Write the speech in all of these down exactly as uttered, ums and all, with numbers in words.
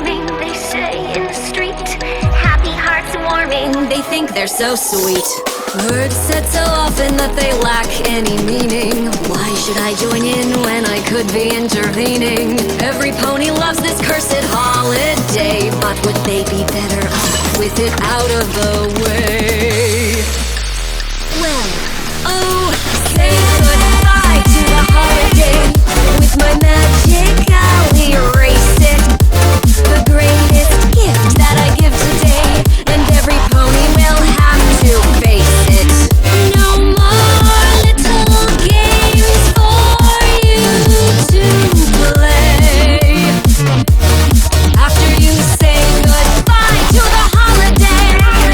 warming, they say in the street. Happy hearts warming, They think they're so sweet. Words said so often that they lack any meaning. Why should I join in when I could be intervening? Every pony loves this cursed holiday, but would they be better off with it out of the way? Well, oh, say goodbye to the holiday. With my magic I'll erase it. The greatest gift that I give today, and every pony will have to face it. No more little games for you to play. After you say goodbye to the holiday,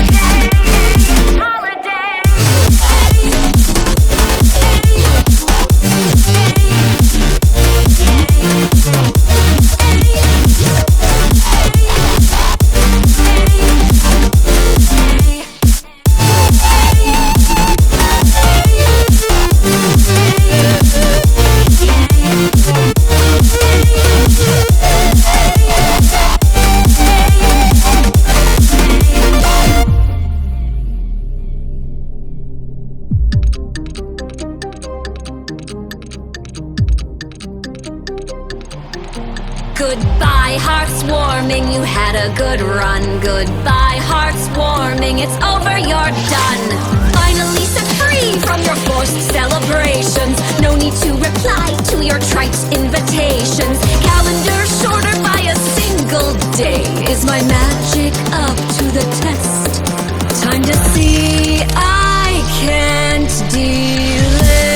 goodbye, hearts warming, you had a good run. Goodbye, hearts warming, it's over, you're done. Finally set free from your forced celebrations. No need to reply to your trite invitations. Calendar shorter by a single day. Is my magic up to the test? Time to see I can't delay.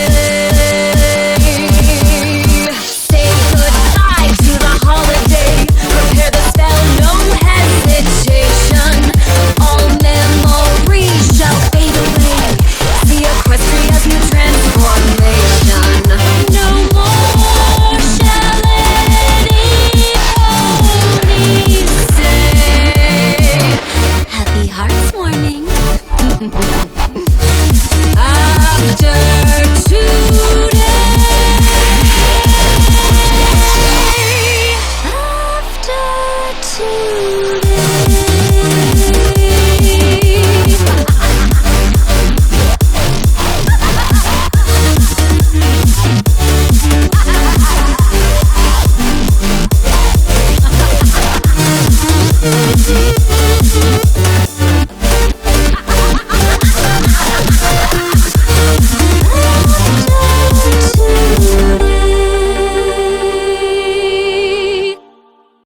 Prepare the spell, no hesitation. All memories shall fade away. The Equestria's new transformation. No more shall any ponies say happy hearts warming.